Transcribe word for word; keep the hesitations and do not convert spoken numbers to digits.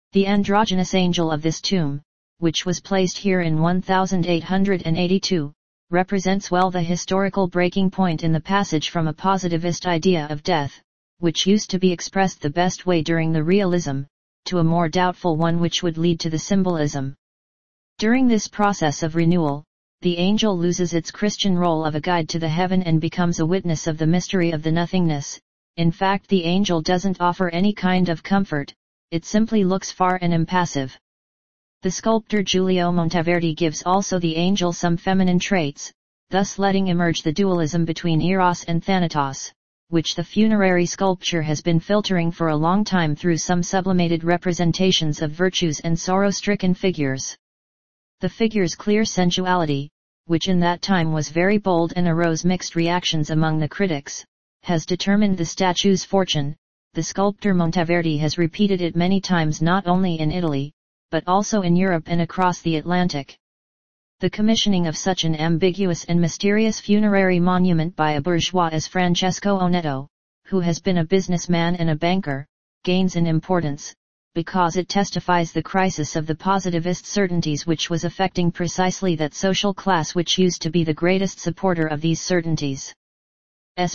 The androgynous angel of this tomb, which was placed here in eighteen eighty-two, represents well the historical breaking point in the passage from a positivist idea of death, which used to be expressed the best way during the realism, to a more doubtful one which would lead to the symbolism. During this process of renewal, the angel loses its Christian role of a guide to the heaven and becomes a witness of the mystery of the nothingness. In fact, the angel doesn't offer any kind of comfort, it simply looks far and impassive. The sculptor Giulio Monteverdi gives also the angel some feminine traits, thus letting emerge the dualism between Eros and Thanatos, which the funerary sculpture has been filtering for a long time through some sublimated representations of virtues and sorrow-stricken figures. The figure's clear sensuality, which in that time was very bold and arose mixed reactions among the critics, has determined the statue's fortune. The sculptor Monteverdi has repeated it many times not only in Italy, but also in Europe and across the Atlantic. The commissioning of such an ambiguous and mysterious funerary monument by a bourgeois as Francesco Onetto, who has been a businessman and a banker, gains in importance, because it testifies the crisis of the positivist certainties which was affecting precisely that social class which used to be the greatest supporter of these certainties.